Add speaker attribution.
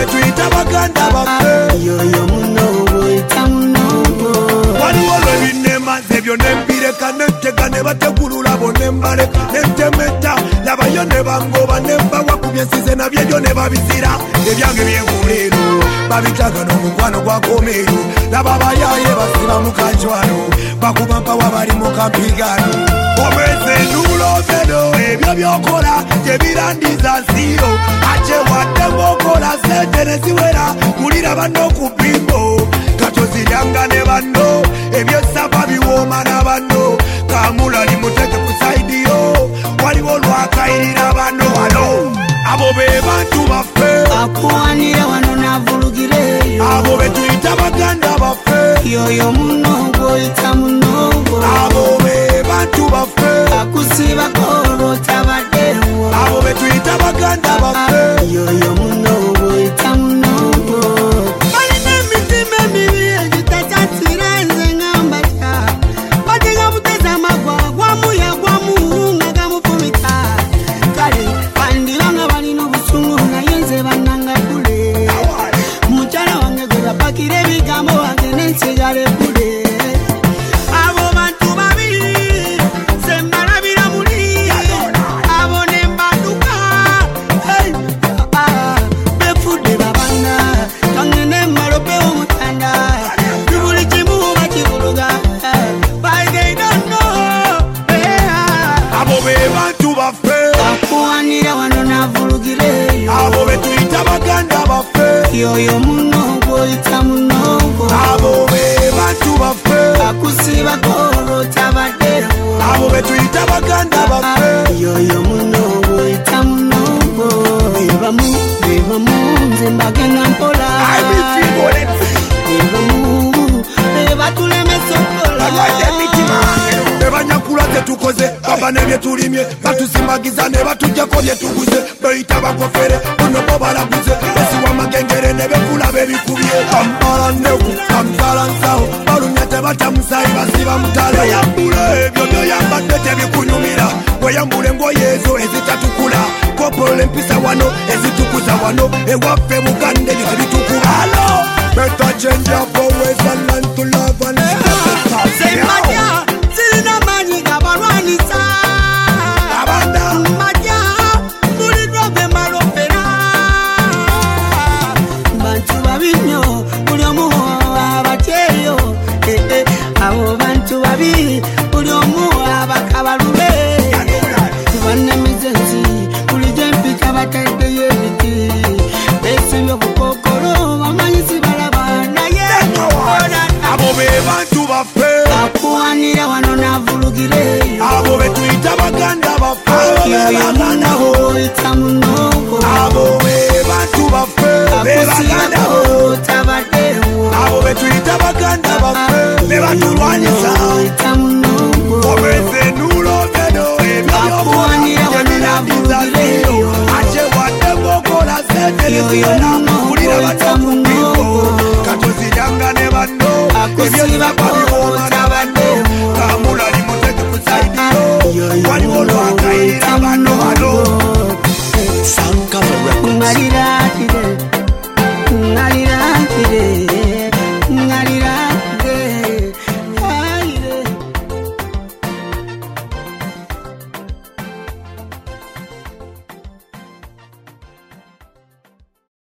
Speaker 1: betuyita baganda baffe
Speaker 2: yoyo munobo ita munobo
Speaker 1: waliwo lwebinema ebyo nembireka nentega ne bategulula bo nembaleka nentemeta labayo ne bangoba nembawa ku byensize nabyejo ne babizira ebyange byenkuleero babitaga n'omukwano gwakomeero laba bayaye basiba mu kajwalo bakuba mpawa bali mu kampigano omweze nulobero ebyo byokola tebirandiza nsiro ate wadde ngokola sente ne ziwera kulira banno ku bimbo katoziryanga ne banno ebyesaba biwooma na banno kamula limuteke ku saidiyo waliwo lwakayirira banno wano abo be bantu baffe
Speaker 2: akuwanira wano navulugireyo
Speaker 1: abo betuyita baganda baffe
Speaker 2: yoyo munobo ita munobo
Speaker 1: abo be bantu baffe
Speaker 2: akusibako lwotabaddewo
Speaker 1: abo betuyita baganda baffe
Speaker 2: yoyo munobo ita munobo balina emitima emibi egitakyatira nze ngamba tya batega buteza amagwa gwamu yagwamu nga gamufumita kale bandibanga balina obusungu naye nze bannanga kule mukyala wange gwe bapakira ebigambo agende nsigale kule abo bantu babi sembalabira muli abo nembaduka befudde babana kangene malope omutanda bibuli kimu bakivuluga they don't know
Speaker 1: abo be bantu baffe
Speaker 2: akuwanira wano navulugireyo
Speaker 1: abo betuyita baganda baffe
Speaker 2: yoyo munobo ita munobo
Speaker 1: abo be bantu baffe
Speaker 2: akusibako lwotabaddewo
Speaker 1: abo betuyita baganda baffe
Speaker 2: yoyo munobo ita munobo bebamu nze mbagenda mpola bebamu bebatulemesa okola
Speaker 1: bebanyakula tetukoze baba nebyetulimye batusimbagiza ne batujjako byetuguze beyita bakofere ono bo balaguze besiwa magengere ne bekula bebikubye bambala nneku bamutala nsawo balumya tebatamusayi basiba mutale yambula ebyo byoyambadde tebikunyumira weyambula engoye ezo ezitatukula kopolola empisa wano ezitukuza wano ewaffe bugande byo tebitukula better change your ways and learn to love and
Speaker 2: Maja, sirina manyi gabalwanisa
Speaker 1: abanda
Speaker 2: Maja, mulidwa gwe malopera bantu babinyo buli omu abateeyo abo bantu babi buli omu abakabalube banemizenzi buli gyempika bataddeyo ebiti besibye obukokolo bamanyisi balaba naye
Speaker 1: abo be bantu baffe
Speaker 2: akuwanira wano navulugireyo
Speaker 1: abo betuyita baganda baffe
Speaker 2: yoyo munobo ita munobo
Speaker 1: abo be bantu baffe bebaganda
Speaker 2: akusibako lwotabaddewo
Speaker 1: abo betuyita baganda baffe bebatulwanyisa
Speaker 2: ita munobo
Speaker 1: omweze nulogero
Speaker 2: akuwanira wano navulugireyo
Speaker 1: ate wadde ngokola sente
Speaker 2: yoyo
Speaker 1: neziwera
Speaker 2: munobo
Speaker 1: kulira
Speaker 2: ita
Speaker 1: batamubigo
Speaker 2: munobo
Speaker 1: katoziryanga ne banno
Speaker 2: akusibako
Speaker 1: ebyesaba biwooma